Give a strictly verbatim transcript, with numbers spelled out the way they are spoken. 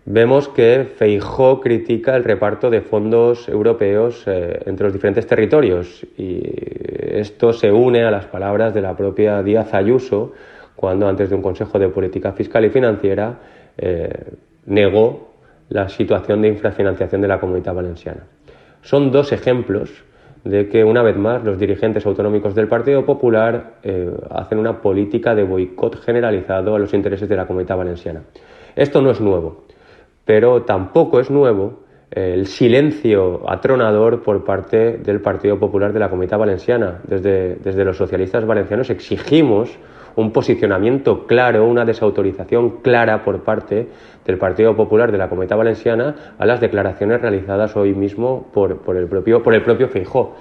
vemos que Feijóo critica el reparto de fondos europeos eh, entre los diferentes territorios, y esto se une a las palabras de la propia Díaz Ayuso cuando, antes de un Consejo de Política Fiscal y Financiera, eh, negó la situación de infrafinanciación de la Comunitat Valenciana. Son dos ejemplos de que, una vez más, los dirigentes autonómicos del Partido Popular eh, hacen una política de boicot generalizado a los intereses de la Comunitat Valenciana. Esto no es nuevo, pero tampoco es nuevo eh, el silencio atronador por parte del Partido Popular de la Comunitat Valenciana. Desde, desde los socialistas valencianos exigimos un posicionamiento claro, una desautorización clara por parte del Partido Popular de la Comunitat Valenciana a las declaraciones realizadas hoy mismo por, por el propio, por el propio Feijóo.